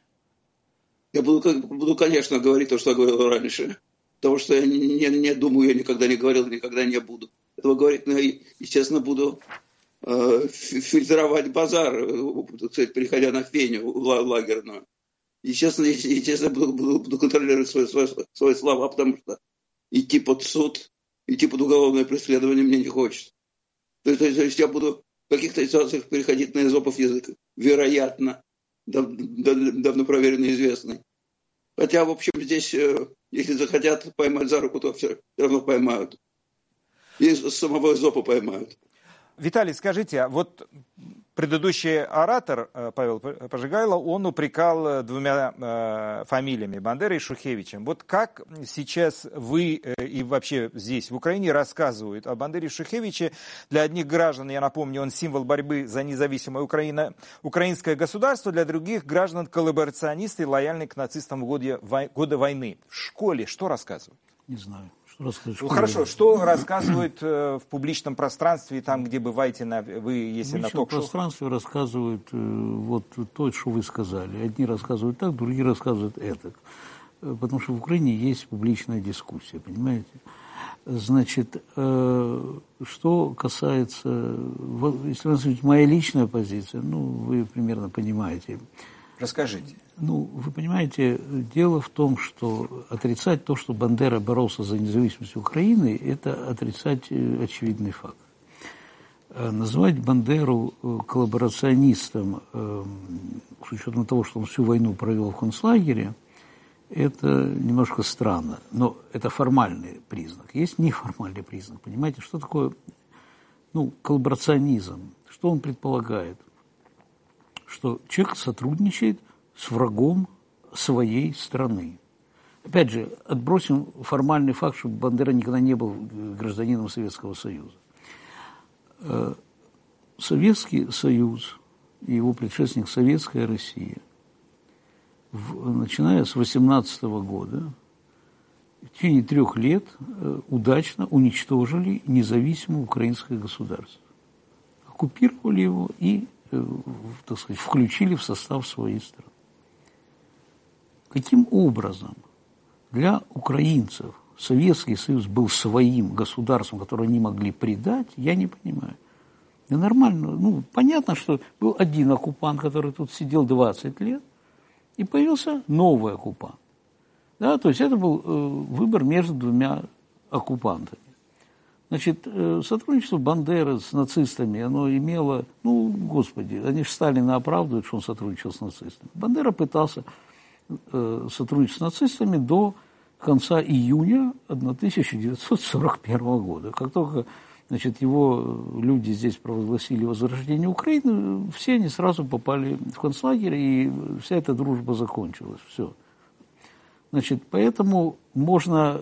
Я буду, буду, конечно, говорить то, что я говорил раньше. Потому что я не, не, не думаю, я никогда не говорил, никогда не буду. Этого говорить, но я, естественно, буду э, фильтровать базар, так сказать, переходя на феню лагерную. Естественно, естественно буду, буду, буду контролировать свои, свои, свои слова, потому что идти под суд, идти под уголовное преследование мне не хочется. То есть, то есть я буду в каких-то ситуациях переходить на эзопов язык. Вероятно, дав, дав, давно проверенный и известный. Хотя, в общем, здесь, если захотят поймать за руку, то все равно поймают. И самого эзопа поймают. Виталий, скажите, вот предыдущий оратор Павел Пожигайло, он упрекал двумя э, фамилиями, Бандерой и Шухевичем. Вот как сейчас вы э, и вообще здесь, в Украине, рассказывают о Бандере и Шухевиче? Для одних граждан, я напомню, он символ борьбы за независимое Украина, украинское государство, для других граждан коллаборационисты, лояльные к нацистам в годы, годы войны. В школе что рассказывают? Не знаю. Ну, хорошо, что рассказывают э, в публичном пространстве, там, где бываете, на, вы, если на ток-шоу? В публичном пространстве рассказывают э, вот то, что вы сказали. Одни рассказывают так, другие рассказывают это. Потому что в Украине есть публичная дискуссия, понимаете? Значит, э, что касается, если вы смотрите, моя личная позиция, ну, вы примерно понимаете. Расскажите. Ну, вы понимаете, дело в том, что отрицать то, что Бандера боролся за независимость Украины, это отрицать очевидный факт. Называть Бандеру коллаборационистом, с учетом того, что он всю войну провел в концлагере, это немножко странно. Но это формальный признак. Есть неформальный признак. Понимаете, что такое ну, коллаборационизм? Что он предполагает? Что человек сотрудничает с врагом своей страны. Опять же, отбросим формальный факт, что Бандера никогда не был гражданином Советского Союза. Советский Союз и его предшественник Советская Россия, в, начиная с восемнадцатого года, в течение трех лет удачно уничтожили независимое украинское государство. Оккупировали его и, так сказать, включили в состав своей страны. Каким образом для украинцев Советский Союз был своим государством, которое они могли предать, я не понимаю. И нормально. Ну, понятно, что был один оккупант, который тут сидел двадцать лет, и появился новый оккупант. Да, то есть это был э, выбор между двумя оккупантами. Значит, э, сотрудничество Бандеры с нацистами, оно имело, ну, господи, они же Сталина оправдывают, что он сотрудничал с нацистами. Бандера пытался э, сотрудничать с нацистами до конца июня тысяча девятьсот сорок первого года. Как только, значит, его люди здесь провозгласили возрождение Украины, все они сразу попали в концлагерь, и вся эта дружба закончилась. Все. Значит, поэтому можно,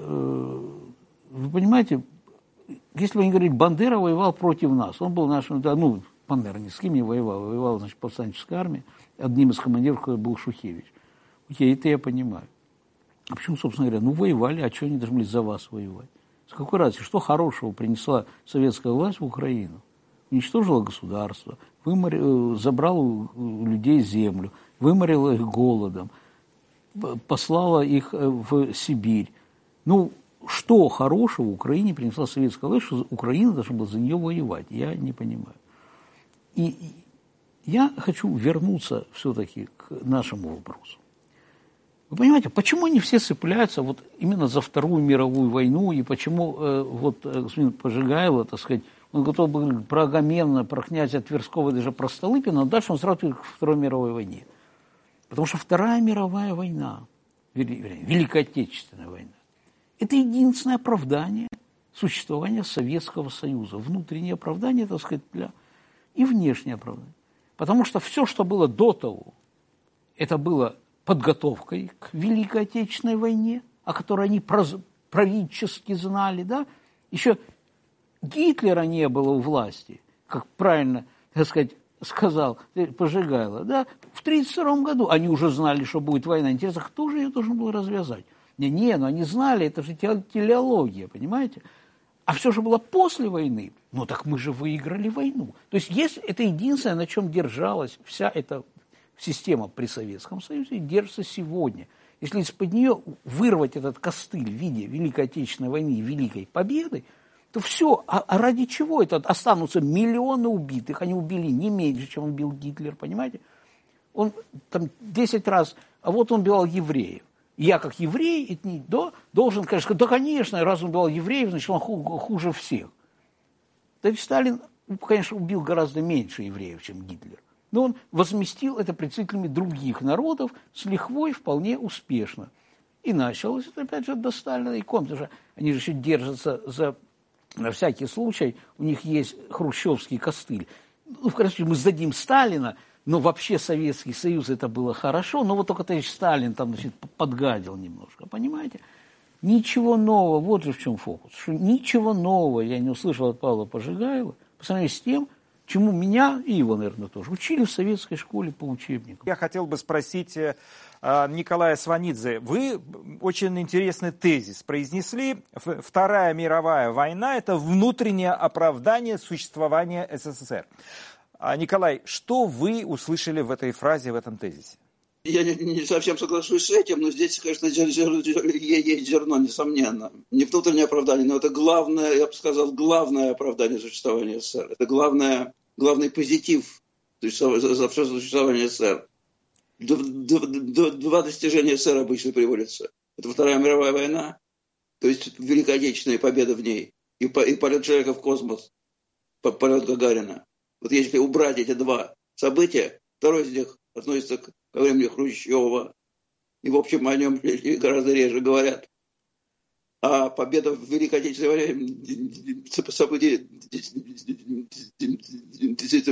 вы понимаете, если вы говорите, Бандера воевал против нас, он был нашим, да, ну, Бандера ни с кем не воевал, воевал, значит, повстанческой армии, одним из командиров был Шухевич. Окей, это я понимаю. А почему, собственно говоря, ну, воевали, а что они должны были за вас воевать? С какой разницы? Что хорошего принесла советская власть в Украину? Уничтожила государство, вымор... забрала у людей землю, выморила их голодом, послала их в Сибирь. Ну, что хорошего в Украине принесла советская власть, что Украина должна была за нее воевать? Я не понимаю. И я хочу вернуться все-таки к нашему вопросу. Вы понимаете, почему они все цепляются вот именно за Вторую мировую войну, и почему э, вот господин Пожигайло, так сказать, он готов был про Агамемнона, про князя Тверского, даже про Столыпина, но дальше он сразу к Второй мировой войне. Потому что Вторая мировая война, Великая Отечественная война, это единственное оправдание существования Советского Союза. Внутреннее оправдание, так сказать, для... и внешнее оправдание. Потому что все, что было до того, это было подготовкой к Великой Отечественной войне, о которой они пророчески знали, да? Еще Гитлера не было у власти, как правильно, так сказать, сказал Пожигайло, да? В тридцать втором году они уже знали, что будет война. Интересно, кто же ее должен был развязать? Не, не, ну они знали, это же телеология, понимаете? А все же было после войны. Ну так мы же выиграли войну. То есть есть, это единственное, на чем держалась вся эта система при Советском Союзе, и держится сегодня. Если из-под нее вырвать этот костыль в виде Великой Отечественной войны и Великой Победы, то все. А, а ради чего это? Останутся миллионы убитых. Они убили не меньше, чем убил Гитлер, понимаете? Он там десять раз, а вот он убивал евреев. Я, как еврей, да, должен, конечно, да, конечно, раз он убивал евреев, значит, он хуже всех. Да ведь Сталин, конечно, убил гораздо меньше евреев, чем Гитлер. Но он возместил это представителями других народов с лихвой вполне успешно. И началось это, опять же, до Сталина и Ком, потому что они же еще держатся за, на всякий случай, у них есть хрущевский костыль. Ну, в крайнем случае, мы сдадим Сталина, но вообще Советский Союз это было хорошо, но вот только товарищ Сталин там, значит, подгадил немножко, понимаете? Ничего нового, вот же в чем фокус, что ничего нового я не услышал от Павла Пожигайлова по сравнению с тем, чему меня и его, наверное, тоже учили в советской школе по учебникам. Я хотел бы спросить э, Николая Сванидзе. Вы очень интересный тезис произнесли. Вторая мировая война – это внутреннее оправдание существования СССР. А, Николай, что вы услышали в этой фразе, в этом тезисе? Я не, не совсем соглашусь с этим, но здесь, конечно, зер, зер, зер, есть зерно, несомненно. Не внутреннее оправдание, но это главное, я бы сказал, главное оправдание существования СССР. Это главное, главный позитив за, за все существование СССР. Два достижения СССР обычно приводятся. Это Вторая мировая война, то есть Великая Отечественная победа в ней, и, и полет человека в космос, полет Гагарина. Вот если убрать эти два события, второе из них относится к ко времени Хрущева, и, в общем, о нем гораздо реже говорят. А победа в Великой Отечественной войне событие действительно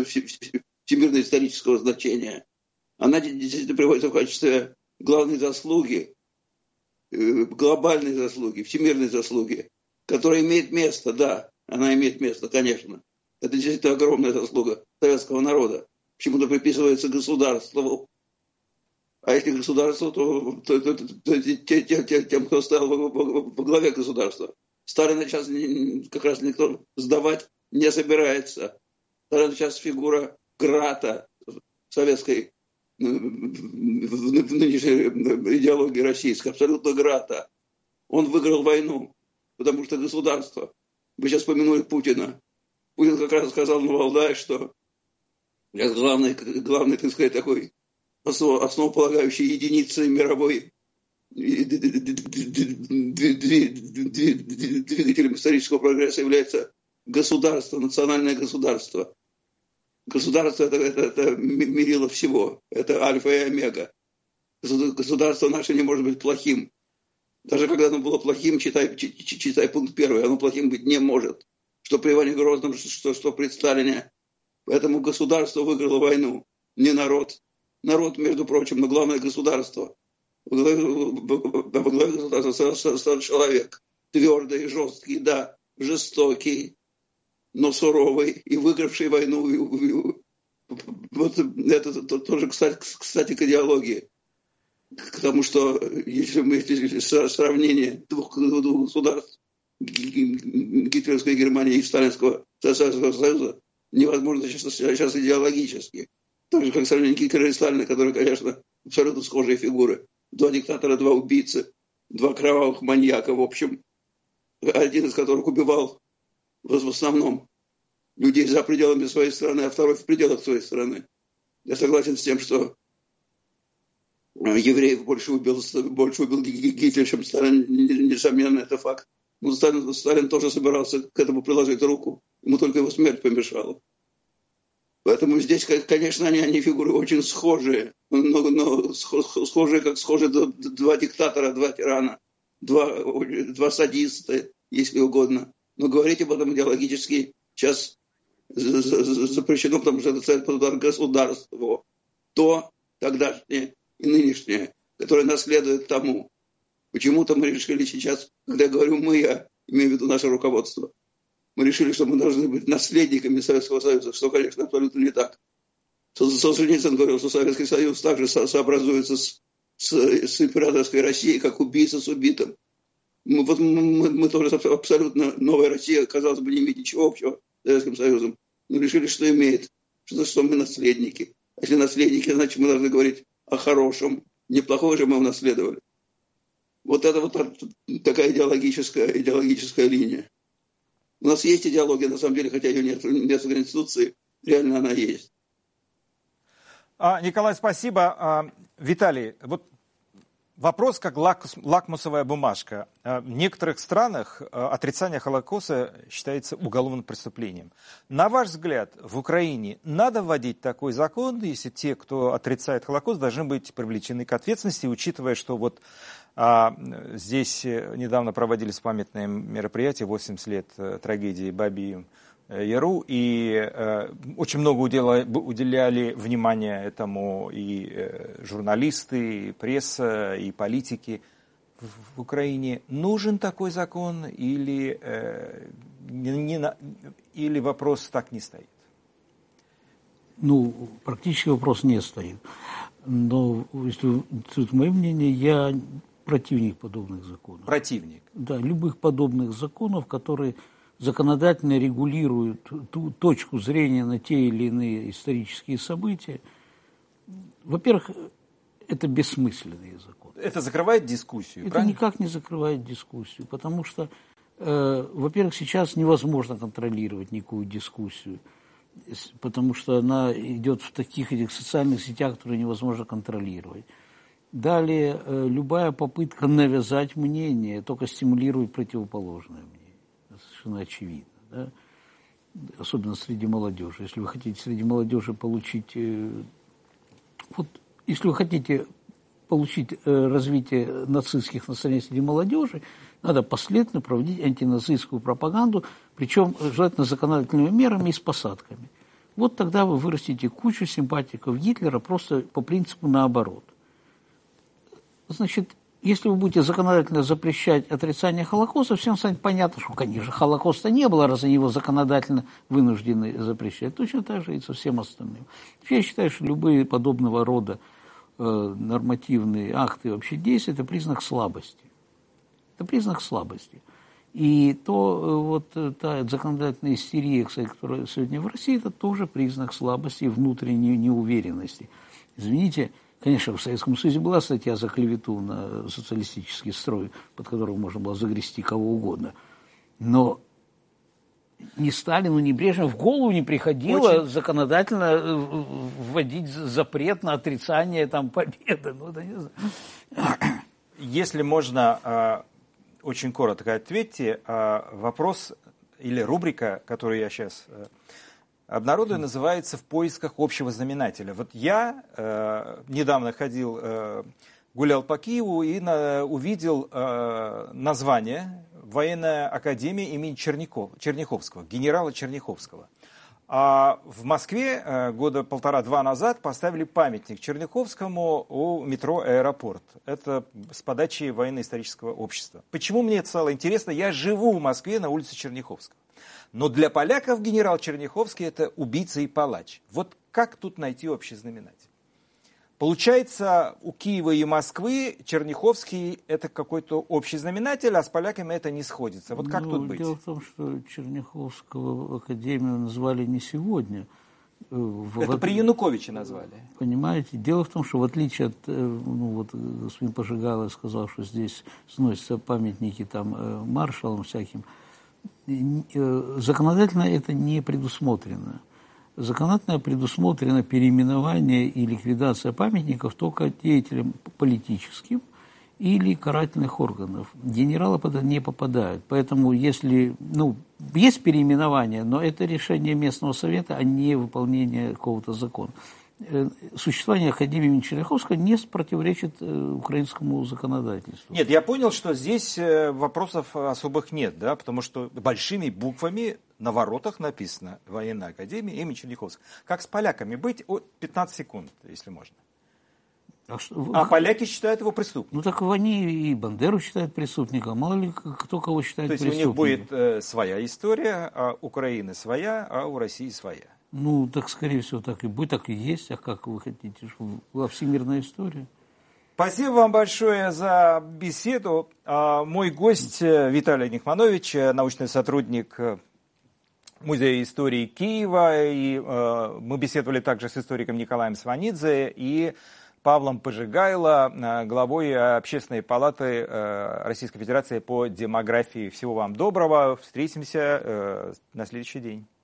всемирно-исторического значения. Она действительно приводится в качестве главной заслуги глобальной заслуги, всемирной заслуги, которая имеет место, да, она имеет место, конечно. Это действительно огромная заслуга советского народа. Почему-то приписывается государству. А если государство, то, то, то, то, то тем, тем, тем, кто стоял во, во, во главе государства. Сталина сейчас как раз никто сдавать не собирается. Сталин сейчас фигура Грата советской в нынешней идеологии российской, абсолютно Грата. Он выиграл войну, потому что государство. Вы сейчас вспомянули Путина. Путин как раз сказал на Валдае, что главный, главный, так сказать, такой основополагающей единицей мировой двигателем исторического прогресса является государство, национальное государство. Государство это, это, это мерило всего. Это альфа и омега. Государство наше не может быть плохим. Даже когда оно было плохим, читай, читай пункт первый, оно плохим быть не может. Что при Иване Грозном, что, что при Сталине. Поэтому государство выиграло войну. Не народ. Народ, между прочим, но главное государство. Во главе государства стал человек. Твердый, жесткий, да, жестокий, но суровый и выигравший войну. Вот это тоже, кстати, кстати, к идеологии. К тому, что если мы если сравнение двух, двух государств, гитлеровской Германии и сталинского Советского Союза, невозможно сейчас, сейчас идеологически. Так же, как сравнение Гитлера и Сталина, которые, конечно, абсолютно схожие фигуры. Два диктатора, два убийцы, два кровавых маньяка, в общем, один из которых убивал в основном людей за пределами своей страны, а второй в пределах своей страны. Я согласен с тем, что евреев больше убил, больше убил Гитлер, чем Сталин, несомненно, это факт. Но Сталин, Сталин тоже собирался к этому приложить руку, ему только его смерть помешала. Поэтому здесь, конечно, они, они фигуры очень схожие, но, но схожие, как схожи два диктатора, два тирана, два, два садиста, если угодно. Но говорить об этом идеологически сейчас запрещено, потому что это цель удар государству. То тогдашнее и нынешнее, которое наследует тому. Почему-то мы решили сейчас, когда я говорю «мы», я имею в виду наше руководство, мы решили, что мы должны быть наследниками Советского Союза, что, конечно, абсолютно не так. Солженицын говорил, что Советский Союз также сообразуется с, с, с императорской Россией, как убийца с убитым. Мы, вот, мы, мы тоже абсолютно новая Россия, казалось бы, не имеет ничего общего с Советским Союзом. Мы решили, что имеет, что, что мы наследники. А если наследники, значит, мы должны говорить о хорошем. Неплохое же мы унаследовали. Вот это вот такая идеологическая, идеологическая линия. У нас есть идеология, на самом деле, хотя ее нет, нет в Конституции, реально она есть. А, Николай, спасибо. А, Виталий, вот вопрос как лак, лакмусовая бумажка. А, в некоторых странах а, отрицание Холокоста считается уголовным преступлением. На ваш взгляд, в Украине надо вводить такой закон, если те, кто отрицает Холокост, должны быть привлечены к ответственности, учитывая, что вот А здесь недавно проводились памятные мероприятия, восемьдесят лет трагедии Бабий Яру, и э, очень много уделя, уделяли внимания этому и э, журналисты, и пресса, и политики. В, в Украине нужен такой закон или, э, не, не, или вопрос так не стоит? Ну, практически вопрос не стоит. Но, если это мое мнение, я противник подобных законов. Противник? Да, любых подобных законов, которые законодательно регулируют ту точку зрения на те или иные исторические события. Во-первых, это бессмысленные законы. Это закрывает дискуссию, Это правильно? никак не закрывает дискуссию, потому что, э, во-первых, сейчас невозможно контролировать никакую дискуссию, потому что она идет в таких этих социальных сетях, которые невозможно контролировать. Далее, э, любая попытка навязать мнение только стимулирует противоположное мнение. Это совершенно очевидно. Да? Особенно среди молодежи. Если вы хотите среди молодежи получить... Э, вот, если вы хотите получить э, развитие нацистских настроений среди молодежи, надо последовательно проводить антинацистскую пропаганду, причем желательно законодательными мерами и с посадками. Вот тогда вы вырастите кучу симпатиков Гитлера просто по принципу наоборот. Значит, Если вы будете законодательно запрещать отрицание Холокоста, всем станет понятно, что, конечно, Холокоста не было, раз они его законодательно вынуждены запрещать. Точно так же и со всем остальным. Я считаю, что любые подобного рода э, нормативные акты, вообще действия, это признак слабости. Это признак слабости. И то, вот, та законодательная истерия, кстати, которая сегодня в России, это тоже признак слабости и внутренней неуверенности. Извините, конечно, в Советском Союзе была статья за клевету на социалистический строй, под которым можно было загрести кого угодно. Но ни Сталину, ни Брежневу в голову не приходило Очень... законодательно вводить запрет на отрицание там, победы. Ну, да, не знаю. Если можно, очень коротко ответьте. Вопрос или рубрика, которую я сейчас обнародую, называется «В поисках общего знаменателя». Вот я э, недавно ходил, э, гулял по Киеву и на, увидел э, название Военная академия имени Черняков, Черняховского, генерала Черняховского. А в Москве э, года полтора-два назад поставили памятник Черняховскому у метро «Аэропорт». Это с подачи военно-исторического общества. Почему мне это стало интересно? Я живу в Москве на улице Черняховского. Но для поляков генерал Черняховский – это убийца и палач. Вот как тут найти общий знаменатель? Получается, у Киева и Москвы Черняховский – это какой-то общий знаменатель, а с поляками это не сходится. Вот как ну, тут быть? Дело в том, что Черняховского академию назвали не сегодня. Это в... при Януковиче назвали. Понимаете? Дело в том, что в отличие от, ну вот господин Пожигайло сказал, что здесь сносятся памятники там маршалам всяким, законодательно это не предусмотрено. Законодательно предусмотрено переименование и ликвидация памятников только деятелям политическим или карательных органов. Генералы под это не попадают. Поэтому если, ну, есть переименование, но это решение местного совета, а не выполнение какого-то закона. Существование Академии имени Черняховского не противоречит украинскому законодательству. Нет, я понял, что здесь вопросов особых нет, да, потому что большими буквами на воротах написано «Военная академия имени Черняховского». Как с поляками быть? пятнадцать секунд, если можно. А, что, а поляки считают его преступником. Ну так они и Бандеру считают преступником, мало ли кто кого считает преступником. То есть у них будет э, своя история, а у Украины своя, а у России своя. Ну, так, скорее всего, так и будет, так и есть. А как вы хотите, во всемирная история? Спасибо вам большое за беседу. Мой гость Виталий Нихманович, научный сотрудник Музея истории Киева. И мы беседовали также с историком Николаем Сванидзе и Павлом Пожигайло, главой Общественной палаты Российской Федерации по демографии. Всего вам доброго. Встретимся на следующий день.